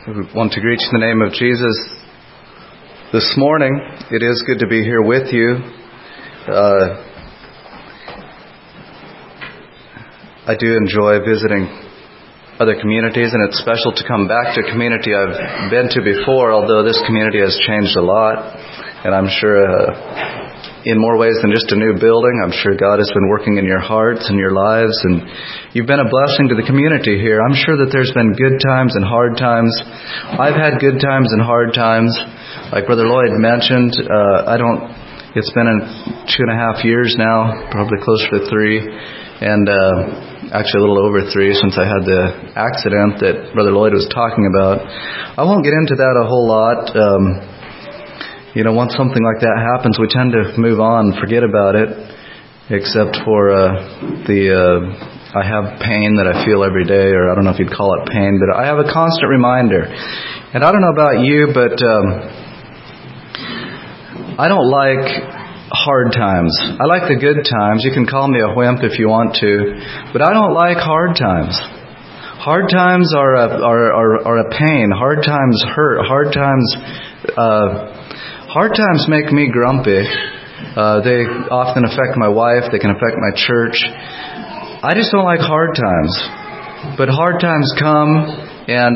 We want to greet you in the name of Jesus this morning. It is good to be here with you. I do enjoy visiting other communities, and it's special to come back to a community I've been to before, although this community has changed a lot, and I'm sure in more ways than just a new building. I'm sure God has been working in your hearts and your lives, and you've been a blessing to the community here. I'm sure that there's been good times and hard times. I've had good times and hard times. Like Brother Lloyd mentioned, it's been 2.5 years now, probably closer to 3, and actually a little over 3 since I had the accident that Brother Lloyd was talking about. I won't get into that a whole lot. Once something like that happens, we tend to move on, forget about it, except for I have pain that I feel every day, or I don't know if you'd call it pain, but I have a constant reminder. And I don't know about you, but I don't like hard times. I like the good times. You can call me a wimp if you want to, but I don't like hard times. Hard times are a pain. Hard times hurt. Hard times make me grumpy. They often affect my wife. They can affect my church. I just don't like hard times. But hard times come, and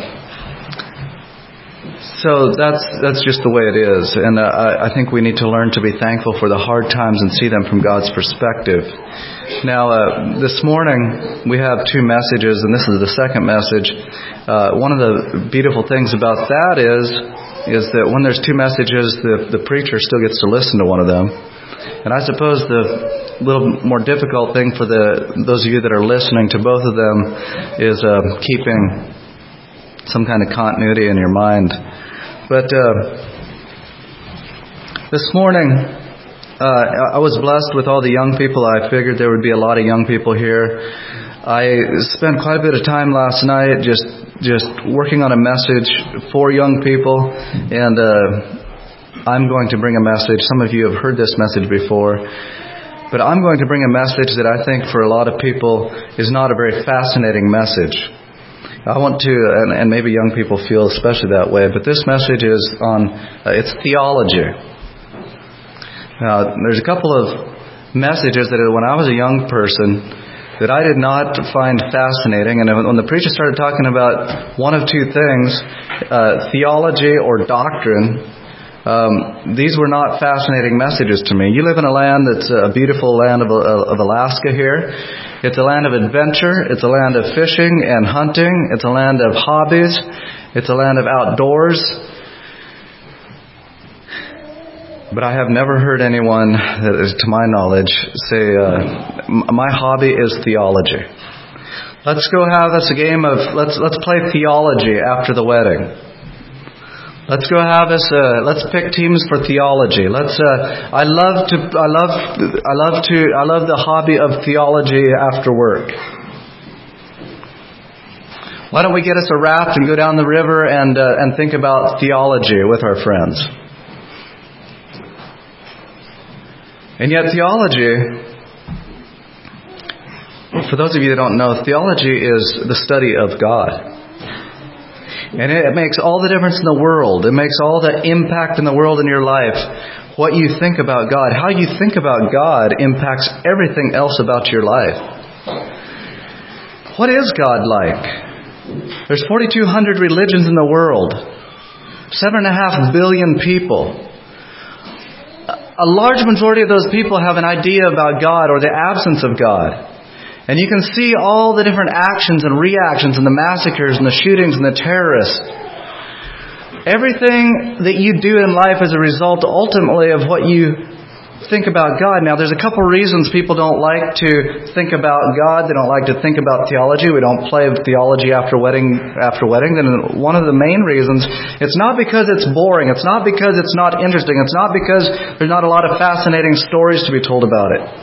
so that's just the way it is. And I think we need to learn to be thankful for the hard times and see them from God's perspective. Now, this morning we have 2 messages, and this is the second message. One of the beautiful things about that is that when there's 2 messages, the preacher still gets to listen to one of them. And I suppose the little more difficult thing for those of you that are listening to both of them is keeping some kind of continuity in your mind. But this morning, I was blessed with all the young people. I figured there would be a lot of young people here. I spent quite a bit of time last night just working on a message for young people, and I'm going to bring a message. Some of you have heard this message before, but I'm going to bring a message that I think for a lot of people is not a very fascinating message. I want to, and maybe young people feel especially that way, but this message is on, it's theology. Now, there's a couple of messages that when I was a young person that I did not find fascinating. And when the preacher started talking about one of 2 things, theology or doctrine, these were not fascinating messages to me. You live in a land that's a beautiful land of Alaska here. It's a land of adventure. It's a land of fishing and hunting. It's a land of hobbies. It's a land of outdoors. But I have never heard anyone, to my knowledge, say, my hobby is theology. Let's go have us a game of, let's play theology after the wedding. Let's go have us, let's pick teams for theology. I love the hobby of theology after work. Why don't we get us a raft and go down the river and think about theology with our friends? And yet theology, for those of you that don't know, theology is the study of God. And it makes all the difference in the world. It makes all the impact in the world in your life. What you think about God, how you think about God impacts everything else about your life. What is God like? There's 4,200 religions in the world. 7.5 billion people. A large majority of those people have an idea about God or the absence of God. And you can see all the different actions and reactions and the massacres and the shootings and the terrorists. Everything that you do in life is a result ultimately of what you think about God. Now, there's a couple reasons people don't like to think about God. They don't like to think about theology. We don't play theology after wedding. Then one of the main reasons, it's not because it's boring. It's not because it's not interesting. It's not because there's not a lot of fascinating stories to be told about it.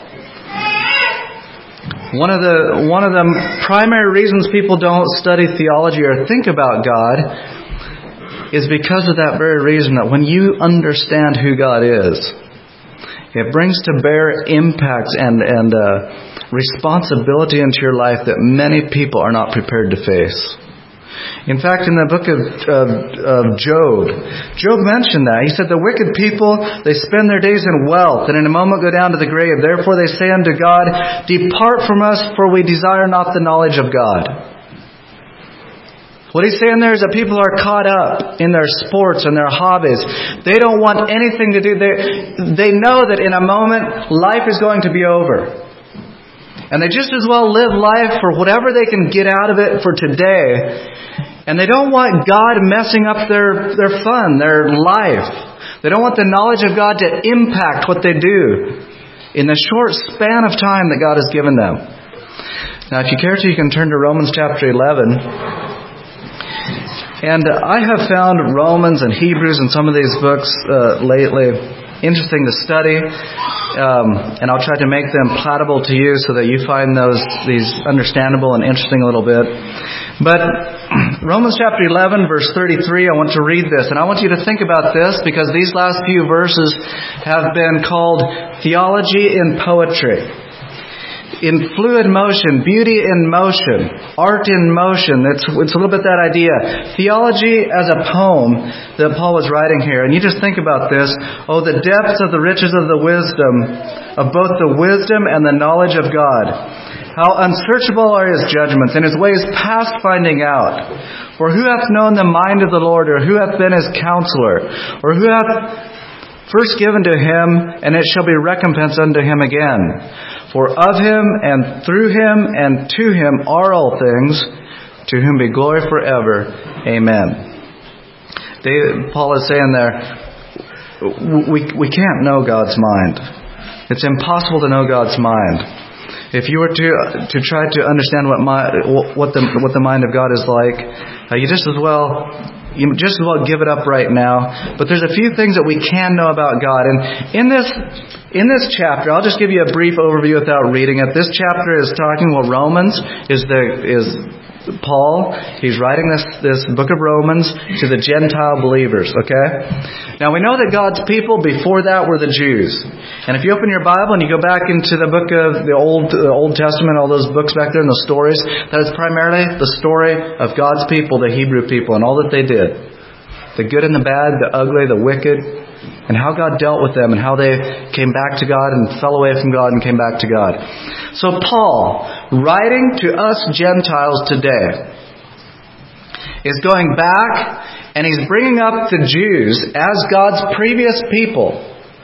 One of the primary reasons people don't study theology or think about God is because of that very reason, that when you understand who God is, it brings to bear impacts and responsibility into your life that many people are not prepared to face. In fact, in the book of Job mentioned that. He said, the wicked people, they spend their days in wealth, and in a moment go down to the grave. Therefore they say unto God, depart from us, for we desire not the knowledge of God. What he's saying there is that people are caught up in their sports and their hobbies. They don't want anything to do. They know that in a moment, life is going to be over. And they just as well live life for whatever they can get out of it for today. And they don't want God messing up their fun, their life. They don't want the knowledge of God to impact what they do in the short span of time that God has given them. Now, if you care to, you can turn to Romans chapter 11. And I have found Romans and Hebrews and some of these books lately interesting to study. And I'll try to make them palatable to you so that you find these understandable and interesting a little bit. But Romans chapter 11, verse 33, I want to read this. And I want you to think about this because these last few verses have been called theology in poetry. In fluid motion, beauty in motion, art in motion. It's a little bit that idea. Theology as a poem that Paul was writing here. And you just think about this. Oh, the depths of the riches of the wisdom, of both the wisdom and the knowledge of God. How unsearchable are His judgments, and His ways past finding out. For who hath known the mind of the Lord, or who hath been His counselor, or who hath first given to Him, and it shall be recompensed unto Him again. For of Him, and through Him, and to Him are all things, to whom be glory forever. Amen. Paul is saying there, we can't know God's mind. It's impossible to know God's mind. If you were to try to understand what the mind of God is like, you just as well give it up right now. But there's a few things that we can know about God. And in this chapter, I'll just give you a brief overview without reading it. This chapter is talking, Romans is Paul. He's writing this book of Romans to the Gentile believers, okay? Now we know that God's people before that were the Jews. And if you open your Bible and you go back into the book of the Old Testament, all those books back there and the stories, that is primarily the story of God's people, the Hebrew people, and all that they did. The good and the bad, the ugly, the wicked, and how God dealt with them and how they came back to God and fell away from God and came back to God. So Paul, writing to us Gentiles today, is going back and he's bringing up the Jews as God's previous people.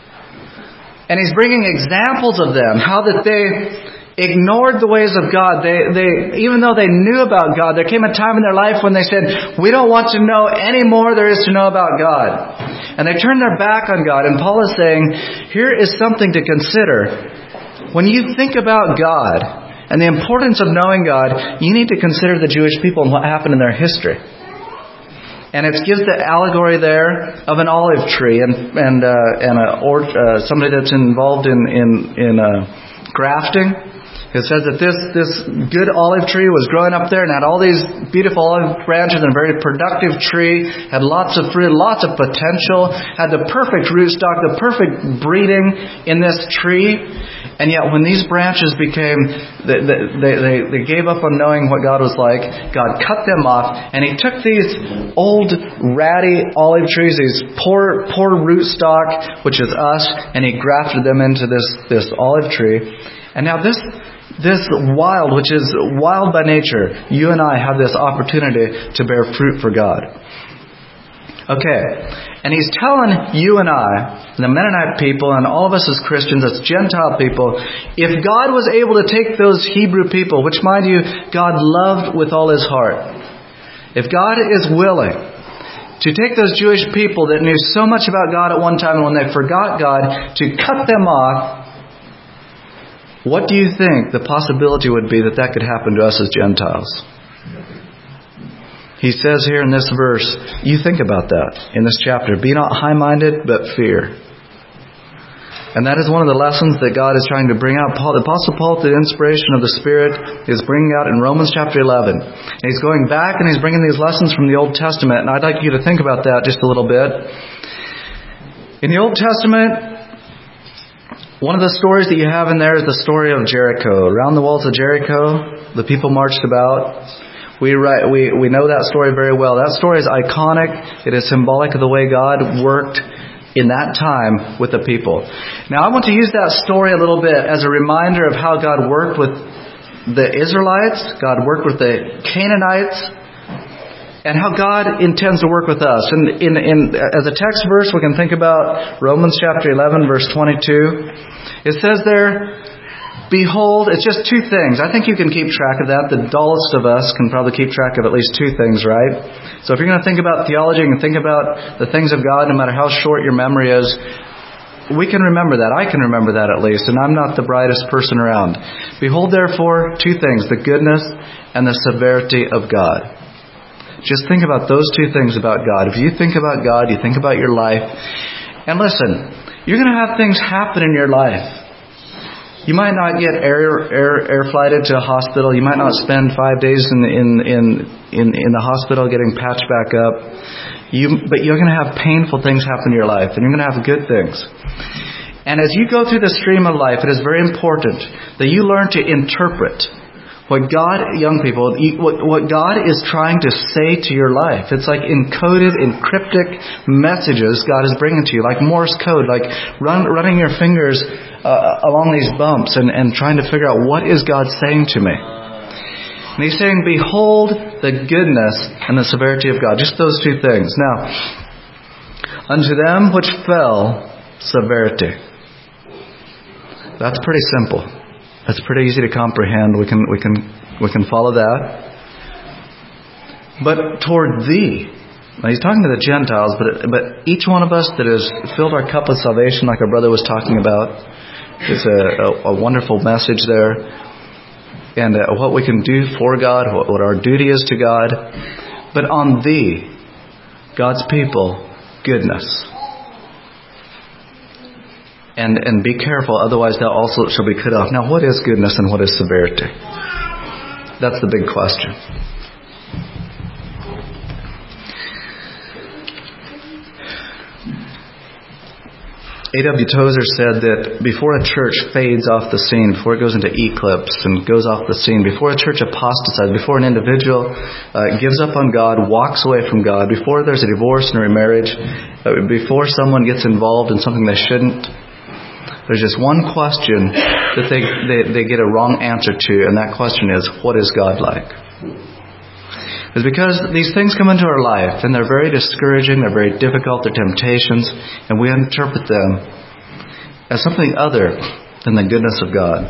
And he's bringing examples of them, how that they ignored the ways of God. They even though they knew about God, there came a time in their life when they said, we don't want to know any more there is to know about God. And they turned their back on God. And Paul is saying, here is something to consider. When you think about God and the importance of knowing God, you need to consider the Jewish people and what happened in their history. And it gives the allegory there of an olive tree and somebody that's involved in grafting. It says that this good olive tree was growing up there and had all these beautiful olive branches and a very productive tree, had lots of fruit, lots of potential, had the perfect rootstock, the perfect breeding in this tree. And yet when these branches became, they gave up on knowing what God was like, God cut them off, and He took these old ratty olive trees, these poor rootstock, which is us, and He grafted them into this olive tree. And now this wild, which is wild by nature, you and I have this opportunity to bear fruit for God. Okay. And he's telling you and I, the Mennonite people, and all of us as Christians, as Gentile people, if God was able to take those Hebrew people, which mind you, God loved with all His heart. If God is willing to take those Jewish people that knew so much about God at one time, and when they forgot God, to cut them off, what do you think the possibility would be that could happen to us as Gentiles? He says here in this verse, you think about that in this chapter. Be not high-minded, but fear. And that is one of the lessons that God is trying to bring out. The Apostle Paul, through the inspiration of the Spirit, is bringing out in Romans chapter 11. And he's going back and he's bringing these lessons from the Old Testament. And I'd like you to think about that just a little bit. In the Old Testament, one of the stories that you have in there is the story of Jericho. Around the walls of Jericho, the people marched about We know that story very well. That story is iconic. It is symbolic of the way God worked in that time with the people. Now, I want to use that story a little bit as a reminder of how God worked with the Israelites, God worked with the Canaanites, and how God intends to work with us. And as a text verse, we can think about Romans chapter 11, verse 22. It says there, behold, it's just two things. I think you can keep track of that. The dullest of us can probably keep track of at least two things, right? So if you're going to think about theology and think about the things of God, no matter how short your memory is, we can remember that. I can remember that at least, and I'm not the brightest person around. Behold, therefore, two things, the goodness and the severity of God. Just think about those two things about God. If you think about God, you think about your life. And listen, you're going to have things happen in your life. You might not get air flighted to a hospital. You might not spend 5 days in the hospital getting patched back up. But you're going to have painful things happen in your life, and you're going to have good things. And as you go through the stream of life, it is very important that you learn to interpret what God, young people, what God is trying to say to your life. It's like encoded, encryptic messages God is bringing to you, like Morse code, like running your fingers along these bumps and trying to figure out what is God saying to me. And He's saying, behold the goodness and the severity of God. Just those two things. Now, unto them which fell, severity. That's pretty simple. That's pretty easy to comprehend. We can follow that. But toward thee, now he's talking to the Gentiles, but each one of us that has filled our cup of salvation, like our brother was talking about, is a wonderful message there, and what we can do for God, what our duty is to God. But on thee, God's people, goodness. And be careful, otherwise thou also shall be cut off. Now, what is goodness and what is severity? That's the big question. A.W. Tozer said that before a church fades off the scene, before it goes into eclipse and goes off the scene, before a church apostatizes, before an individual gives up on God, walks away from God, before there's a divorce and a remarriage, before someone gets involved in something they shouldn't, there's just one question that they get a wrong answer to, and that question is, what is God like? It's because these things come into our life, and they're very discouraging, they're very difficult, they're temptations, and we interpret them as something other than the goodness of God.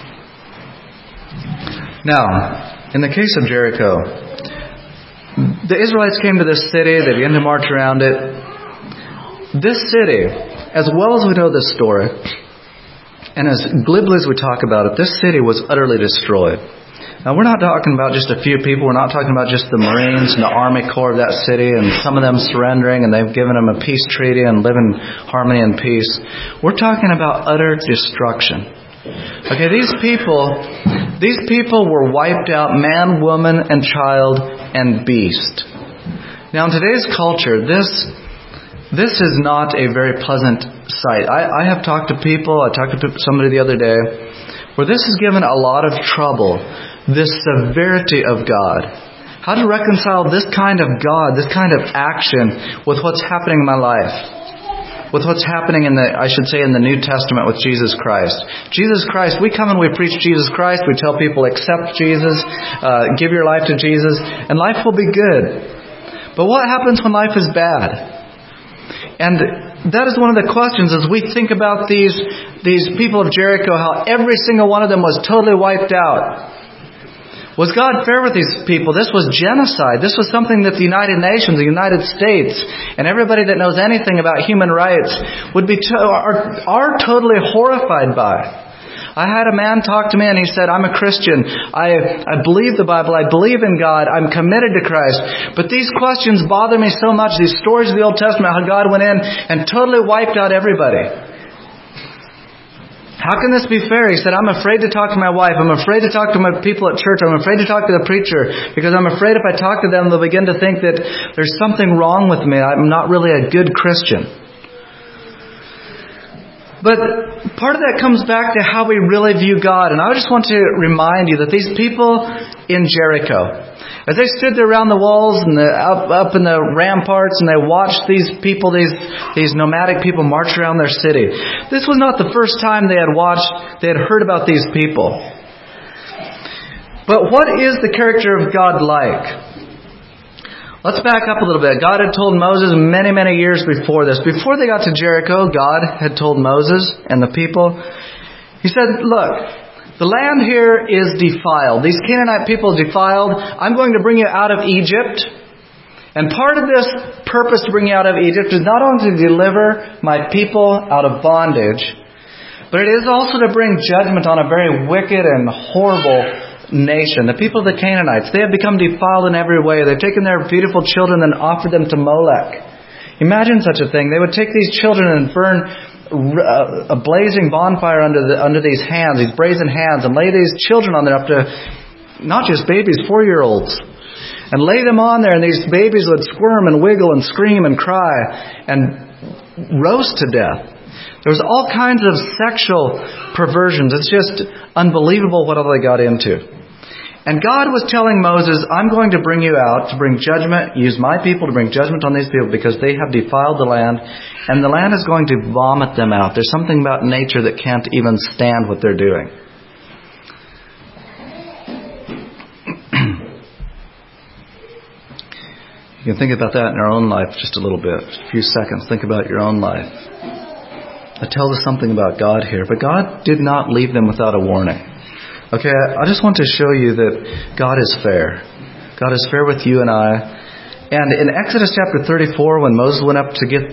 Now, in the case of Jericho, the Israelites came to this city, they began to march around it. This city, as well as we know this story, and as glibly as we talk about it, this city was utterly destroyed. Now, we're not talking about just a few people. We're not talking about just the Marines and the Army Corps of that city and some of them surrendering and they've given them a peace treaty and live in harmony and peace. We're talking about utter destruction. Okay, these people were wiped out, man, woman, and child, and beast. Now, in today's culture, this is not a very pleasant sight. I have talked to people, I talked to somebody the other day, where this has given a lot of trouble, this severity of God. How to reconcile this kind of God, this kind of action with what's happening in my life, with what's happening in the New Testament with Jesus Christ. Jesus Christ, we come and we preach Jesus Christ, we tell people accept Jesus, give your life to Jesus, and life will be good. But what happens when life is bad? And that is one of the questions as we think about these people of Jericho, how every single one of them was totally wiped out. Was God fair with these people? This was genocide. This was something that the United Nations, the United States, and everybody that knows anything about human rights would be are totally horrified by. I had a man talk to me and he said, I'm a Christian. I believe the Bible. I believe in God. I'm committed to Christ. But these questions bother me so much. These stories of the Old Testament, how God went in and totally wiped out everybody. How can this be fair? He said, I'm afraid to talk to my wife. I'm afraid to talk to my people at church. I'm afraid to talk to the preacher because I'm afraid if I talk to them, they'll begin to think that there's something wrong with me. I'm not really a good Christian. But part of that comes back to how we really view God. And I just want to remind you that these people in Jericho, as they stood there around the walls and up in the ramparts, and they watched these people, these nomadic people march around their city. This was not the first time they had heard about these people. But what is the character of God like? Let's back up a little bit. God had told Moses many, many years before this. Before they got to Jericho, God had told Moses and the people, He said, look, the land here is defiled. These Canaanite people are defiled. I'm going to bring you out of Egypt. And part of this purpose to bring you out of Egypt is not only to deliver my people out of bondage, but it is also to bring judgment on a very wicked and horrible nation. The people of the Canaanites, they have become defiled in every way. They've taken their beautiful children and offered them to Molech. Imagine such a thing. They would take these children and burn a blazing bonfire under these hands, these brazen hands, and lay these children on there, up to not just babies, 4-year-olds, and lay them on there, and these babies would squirm and wiggle and scream and cry and roast to death. There was all kinds of sexual perversions. It's just unbelievable what all they got into. And God was telling Moses, I'm going to bring you out to bring judgment, use my people to bring judgment on these people because they have defiled the land, and the land is going to vomit them out. There's something about nature that can't even stand what they're doing. You can think about that in our own life just a little bit. Just a few seconds. Think about your own life. It tells us something about God here. But God did not leave them without a warning. Okay, I just want to show you that God is fair. God is fair with you and I. And in Exodus chapter 34, when Moses went up to get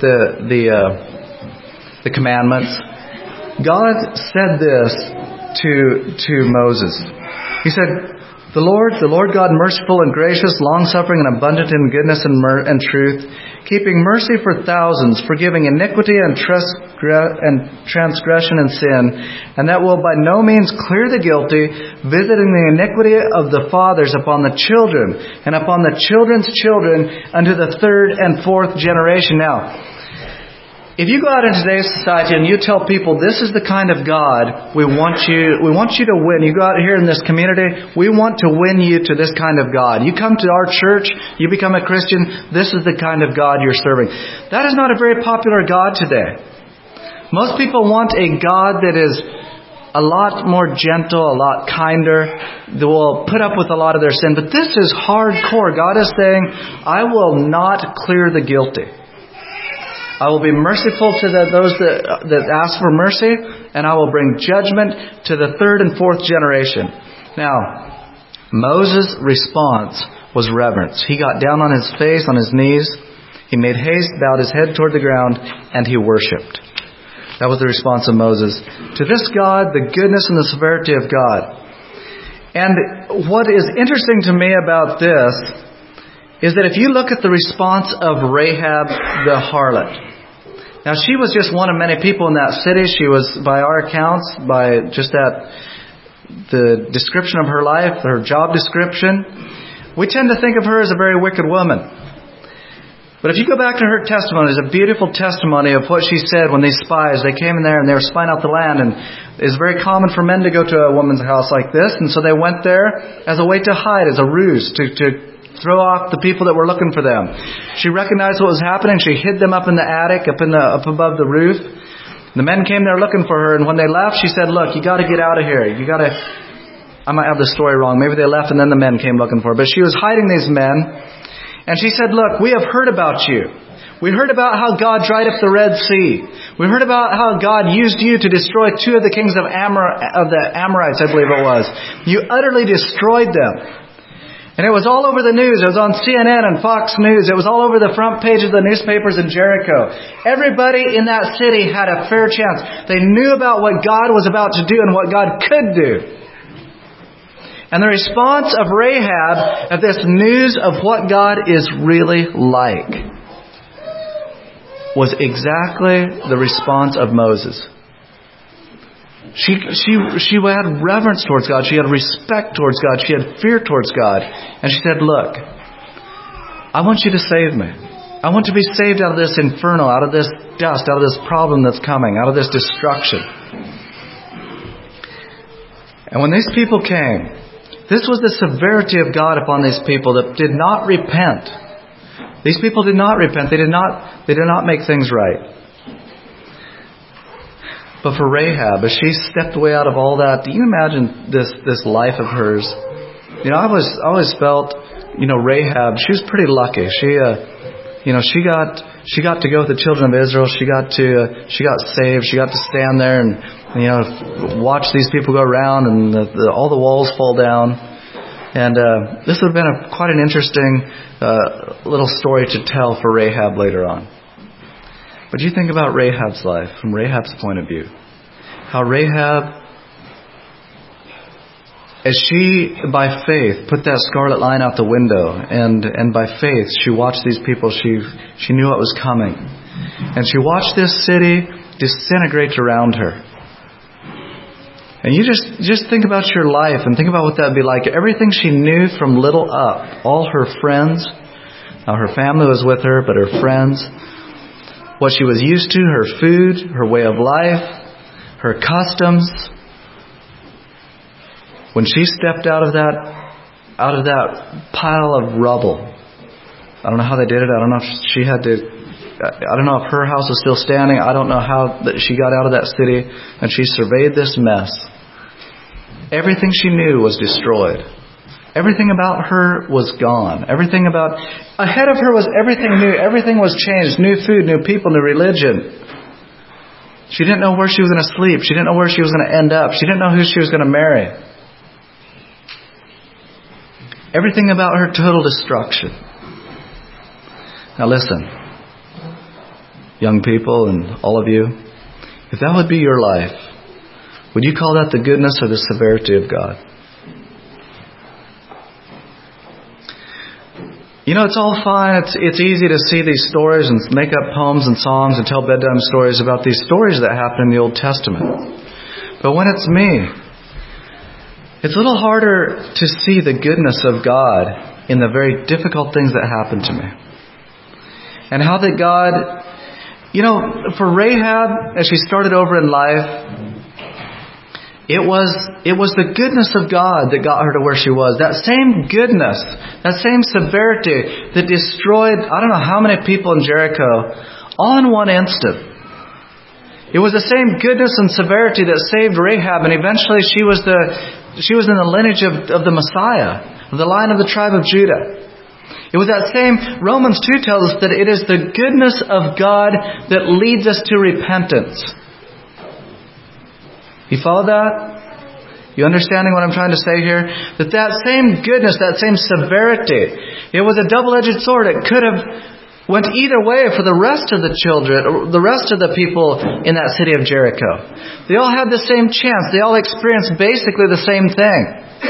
the commandments, God said this to Moses. He said, The Lord God, merciful and gracious, long-suffering and abundant in goodness and truth, keeping mercy for thousands, forgiving iniquity and transgression and sin, and that will by no means clear the guilty, visiting the iniquity of the fathers upon the children, and upon the children's children, unto the 3rd and 4th generation. Now, if you go out in today's society and you tell people this is the kind of God we want you to win. You go out here in this community, we want to win you to this kind of God. You come to our church, you become a Christian, this is the kind of God you're serving. That is not a very popular God today. Most people want a God that is a lot more gentle, a lot kinder, that will put up with a lot of their sin. But this is hardcore. God is saying, I will not clear the guilty. I will be merciful to those that ask for mercy, and I will bring judgment to the 3rd and 4th generation. Now, Moses' response was reverence. He got down on his face, on his knees. He made haste, bowed his head toward the ground, and he worshipped. That was the response of Moses. To this God, the goodness and the severity of God. And what is interesting to me about this is that if you look at the response of Rahab the harlot. Now, she was just one of many people in that city. She was, by our accounts, by just the description of her life, her job description, we tend to think of her as a very wicked woman. But if you go back to her testimony, there's a beautiful testimony of what she said when these spies, they came in there and they were spying out the land. And it's very common for men to go to a woman's house like this. And so they went there as a way to hide, as a ruse, to throw off the people that were looking for them. She recognized what was happening. She hid them up in the attic, up above the roof. The men came there looking for her, and when they left, she said, look, you got to get out of here. I might have the story wrong. Maybe they left and then the men came looking for her. But she was hiding these men, and she said, look, we have heard about you. We heard about how God dried up the Red Sea. We heard about how God used you to destroy 2 of the kings of the Amorites, I believe it was. You utterly destroyed them. And it was all over the news. It was on CNN and Fox News. It was all over the front page of the newspapers in Jericho. Everybody in that city had a fair chance. They knew about what God was about to do and what God could do. And the response of Rahab at this news of what God is really like was exactly the response of Moses. She had reverence towards God. She had respect towards God. She had fear towards God. And she said, look, I want you to save me. I want to be saved out of this inferno, out of this dust, out of this problem that's coming, out of this destruction. And when these people came, this was the severity of God upon these people that did not repent. These people did not repent. They did not make things right. But for Rahab, as she stepped away out of all that, do you imagine this life of hers? You know, I always felt, Rahab, she was pretty lucky. She got to go with the children of Israel. She got saved. She got to stand there and watch these people go around and all the walls fall down. And this would have been quite an interesting little story to tell for Rahab later on. But you think about Rahab's life from Rahab's point of view. How Rahab, as she, by faith, put that scarlet line out the window, and by faith, she watched these people, she knew what was coming. And she watched this city disintegrate around her. And you just think about your life and think about what that would be like. Everything she knew from little up, all her friends, now her family was with her, but her friends, what she was used to, her food, her way of life, her customs. When she stepped out of that pile of rubble, I don't know how they did it. I don't know if she had to. I don't know if her house was still standing. I don't know how that she got out of that city, and she surveyed this mess. Everything she knew was destroyed. Everything about her was gone. Everything about ahead of her was everything new. Everything was changed. New food, new people, new religion. She didn't know where she was going to sleep. She didn't know where she was going to end up. She didn't know who she was going to marry. Everything about her, total destruction. Now listen, young people and all of you, if that would be your life, would you call that the goodness or the severity of God? It's all fine. It's easy to see these stories and make up poems and songs and tell bedtime stories about these stories that happen in the Old Testament. But when it's me, it's a little harder to see the goodness of God in the very difficult things that happen to me. And how that God, for Rahab, as she started over in life, it was the goodness of God that got her to where she was. That same goodness, that same severity that destroyed, I don't know how many people in Jericho, all in one instant. It was the same goodness and severity that saved Rahab, and eventually she was in the lineage of the Messiah, of the line of the tribe of Judah. It was that same, Romans 2 tells us that it is the goodness of God that leads us to repentance. You follow that? You understanding what I'm trying to say here? That same goodness, that same severity, it was a double-edged sword. It could have went either way for the rest of the children, the rest of the people in that city of Jericho. They all had the same chance. They all experienced basically the same thing.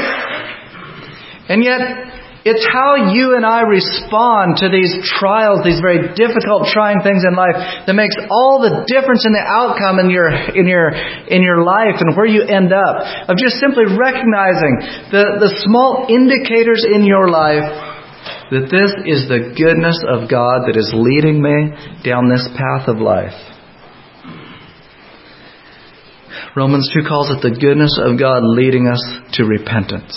And yet, it's how you and I respond to these trials, these very difficult, trying things in life, that makes all the difference in the outcome in your life and where you end up. Of just simply recognizing the small indicators in your life that this is the goodness of God that is leading me down this path of life. Romans 2 calls it the goodness of God leading us to repentance.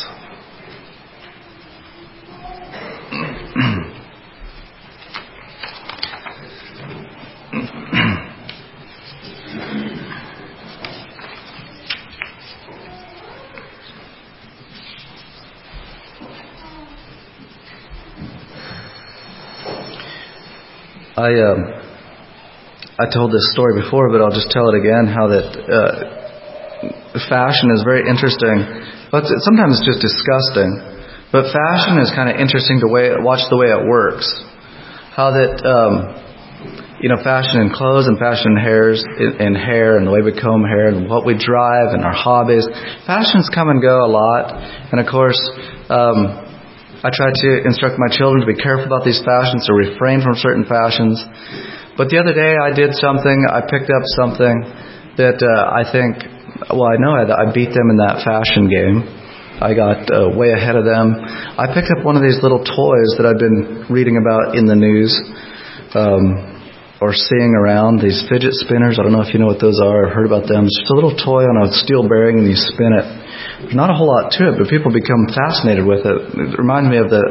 I told this story before, but I'll just tell it again, how that fashion is very interesting. But sometimes it's just disgusting. But fashion is kind of interesting to watch the way it works. How that, fashion in clothes and fashion in hair and the way we comb hair and what we drive and our hobbies. Fashions come and go a lot. And of course, I try to instruct my children to be careful about these fashions, to refrain from certain fashions. But the other day I did something, I picked up something that I know I beat them in that fashion game. I got way ahead of them. I picked up one of these little toys that I've been reading about in the news. or seeing around, these fidget spinners. I don't know if you know what those are. I've heard about them. It's just a little toy on a steel bearing and you spin it. There's not a whole lot to it, but people become fascinated with it. It reminds me of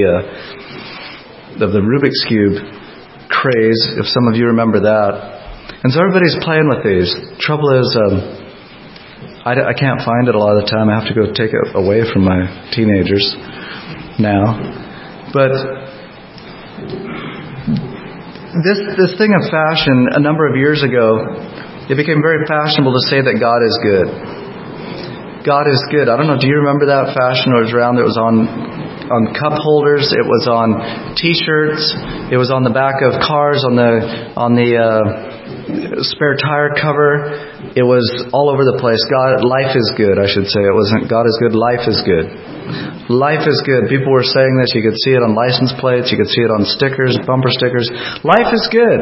the Rubik's Cube craze, if some of you remember that. And so everybody's playing with these. Trouble is, I can't find it a lot of the time. I have to go take it away from my teenagers now. But this thing of fashion, a number of years ago, it became very fashionable to say that God is good. God is good. I don't know, do you remember that fashion? It was around, it was on cup holders, it was on T-shirts, it was on the back of cars, on the spare tire cover. It was all over the place. Life is good, I should say. It wasn't God is good, life is good. Life is good. People were saying this. You could see it on license plates. You could see it on stickers, bumper stickers. Life is good.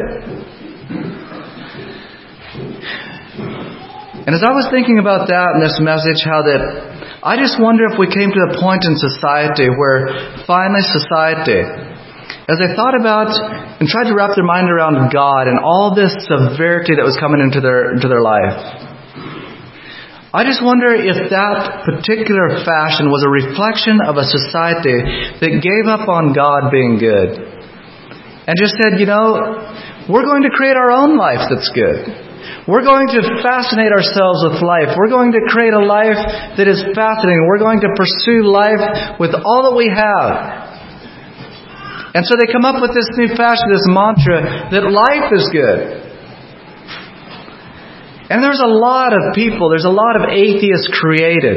And as I was thinking about that in this message, how that I just wonder if we came to a point in society where finally society, as they thought about and tried to wrap their mind around God and all this severity that was coming into their life, I just wonder if that particular fashion was a reflection of a society that gave up on God being good and just said, we're going to create our own life that's good. We're going to fascinate ourselves with life. We're going to create a life that is fascinating. We're going to pursue life with all that we have. And so they come up with this new fashion, this mantra, that life is good. And there's a lot of people, there's a lot of atheists created.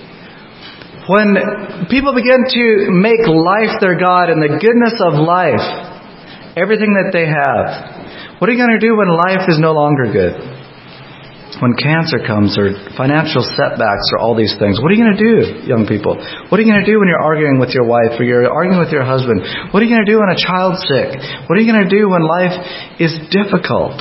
When people begin to make life their God and the goodness of life, everything that they have, what are you going to do when life is no longer good? When cancer comes or financial setbacks or all these things, what are you going to do, young people? What are you going to do when you're arguing with your wife or you're arguing with your husband? What are you going to do when a child's sick? What are you going to do when life is difficult?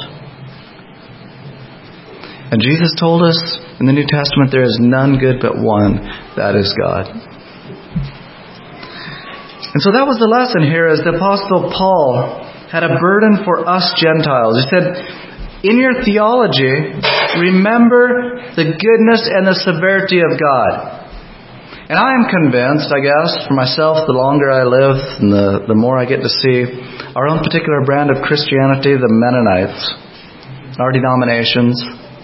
And Jesus told us in the New Testament, there is none good but one, that is God. And so that was the lesson here, as the Apostle Paul had a burden for us Gentiles. He said, in your theology, remember the goodness and the severity of God. And I am convinced, I guess, for myself, the longer I live and the more I get to see our own particular brand of Christianity, the Mennonites, our denominations,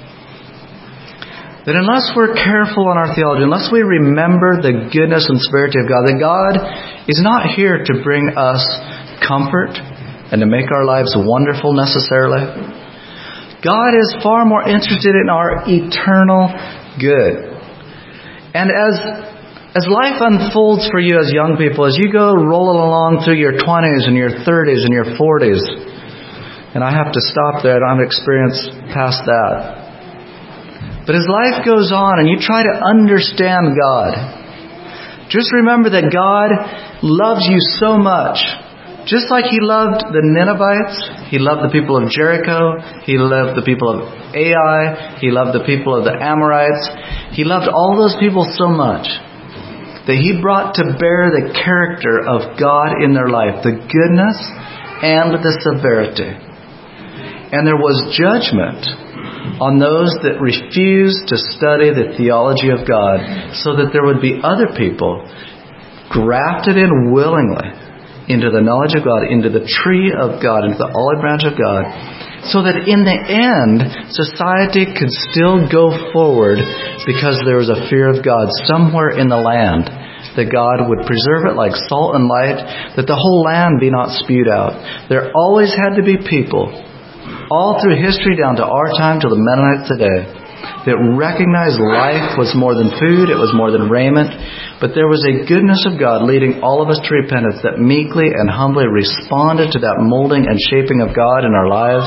that unless we're careful in our theology, unless we remember the goodness and severity of God, that God is not here to bring us comfort and to make our lives wonderful necessarily. God is far more interested in our eternal good. And as life unfolds for you as young people, as you go rolling along through your 20s and your 30s and your 40s, and I have to stop there, I don't have experience past that. But as life goes on and you try to understand God, just remember that God loves you so much. Just like He loved the Ninevites, He loved the people of Jericho, He loved the people of Ai, He loved the people of the Amorites. He loved all those people so much that He brought to bear the character of God in their life, the goodness and the severity. And there was judgment on those that refused to study the theology of God, so that there would be other people grafted in willingly into the knowledge of God, into the tree of God, into the olive branch of God, so that in the end, society could still go forward because there was a fear of God somewhere in the land, that God would preserve it like salt and light, that the whole land be not spewed out. There always had to be people, all through history down to our time, to the Mennonites today, that recognized life was more than food, it was more than raiment, but there was a goodness of God leading all of us to repentance, that meekly and humbly responded to that molding and shaping of God in our lives,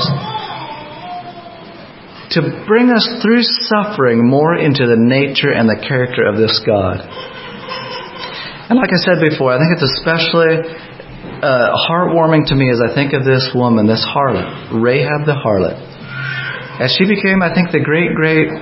to bring us through suffering more into the nature and the character of this God. And like I said before, I think it's especially heartwarming to me as I think of this woman, this harlot, Rahab the harlot, as she became, I think, the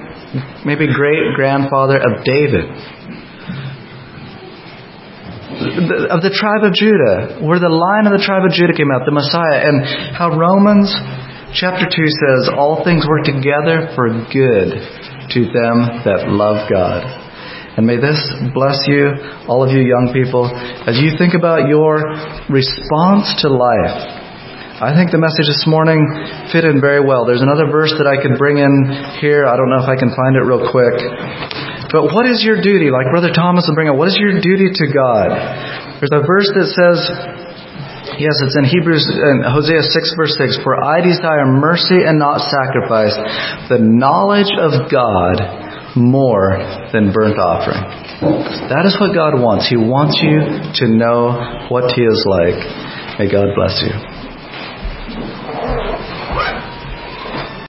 great-grandfather of David. of the tribe of Judah, where the line of the tribe of Judah came out, the Messiah, and how Romans chapter 2 says, all things work together for good to them that love God. And may this bless you, all of you young people, as you think about your response to life. I think the message this morning fit in very well. There's another verse that I could bring in here. I don't know if I can find it real quick. But what is your duty? Like Brother Thomas will bring up, what is your duty to God? There's a verse that says, yes, it's in Hosea 6 verse 6. For I desire mercy and not sacrifice, the knowledge of God more than burnt offering. That is what God wants. He wants you to know what He is like. May God bless you.